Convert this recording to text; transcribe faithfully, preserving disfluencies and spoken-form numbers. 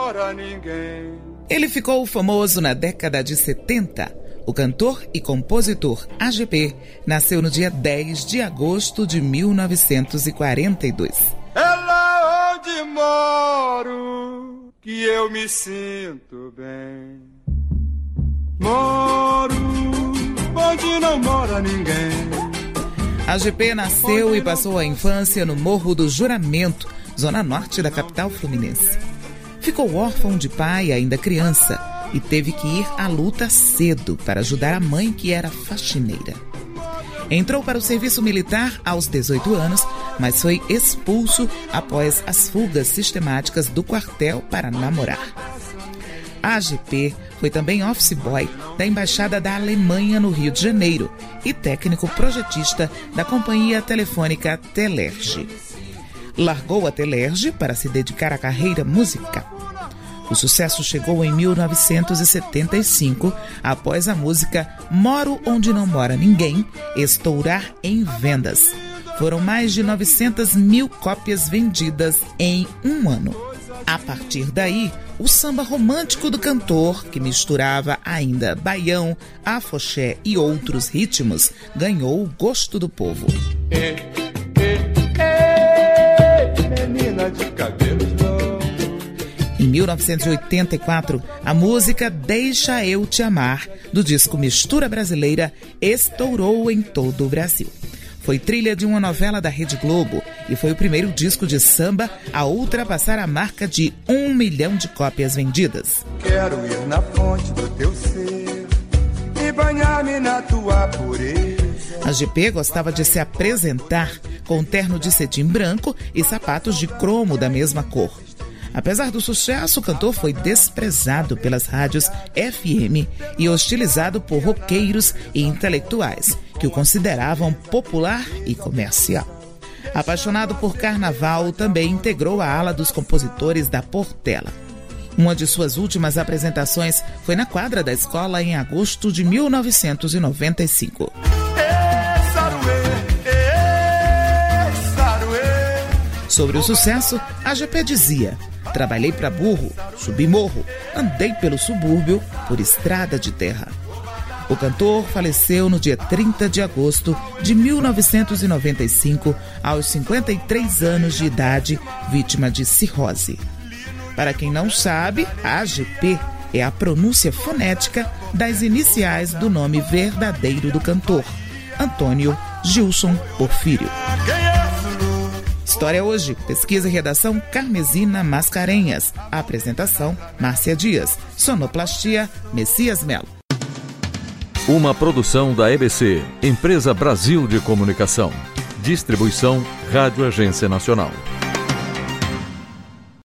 mora ninguém. Ele ficou famoso na década de setenta. O cantor e compositor A G P nasceu no dia dez de agosto de mil novecentos e quarenta e dois. É lá onde moro que eu me sinto bem. Moro onde não mora ninguém. A G P nasceu e passou a infância no Morro do Juramento, zona norte da capital fluminense. Ficou órfão de pai ainda criança e teve que ir à luta cedo para ajudar a mãe, que era faxineira. Entrou para o serviço militar aos dezoito anos, mas foi expulso após as fugas sistemáticas do quartel para namorar. A G P foi também office boy da Embaixada da Alemanha no Rio de Janeiro e técnico projetista da companhia telefônica Telerge. Largou a Telerge para se dedicar à carreira musical. O sucesso chegou em mil novecentos e setenta e cinco, após a música Moro Onde Não Mora Ninguém estourar em vendas. Foram mais de novecentas mil cópias vendidas em um ano. A partir daí, o samba romântico do cantor, que misturava ainda baião, afoxé e outros ritmos, ganhou o gosto do povo. Ei, ei, ei, menina de cabelos longos. Em mil novecentos e oitenta e quatro, a música Deixa Eu Te Amar, do disco Mistura Brasileira, estourou em todo o Brasil. Foi trilha de uma novela da Rede Globo e foi o primeiro disco de samba a ultrapassar a marca de um milhão de cópias vendidas. Quero ir na fonte do teu ser e banhar-me na tua pureza. A G P gostava de se apresentar com um terno de cetim branco e sapatos de cromo da mesma cor. Apesar do sucesso, o cantor foi desprezado pelas rádios F M e hostilizado por roqueiros e intelectuais, que o consideravam popular e comercial. Apaixonado por carnaval, também integrou a ala dos compositores da Portela. Uma de suas últimas apresentações foi na quadra da escola em agosto de mil novecentos e noventa e cinco. Sobre o sucesso, a G P dizia: trabalhei para burro, subi morro, andei pelo subúrbio, por estrada de terra. O cantor faleceu no dia trinta de agosto de mil novecentos e noventa e cinco, aos cinquenta e três anos de idade, vítima de cirrose. Para quem não sabe, A G P é a pronúncia fonética das iniciais do nome verdadeiro do cantor, Antônio Gilson Porfírio. História Hoje, pesquisa e redação Carmesina Mascarenhas. A apresentação, Márcia Dias. Sonoplastia, Messias Melo. Uma produção da E B C, Empresa Brasil de Comunicação. Distribuição Rádio Agência Nacional.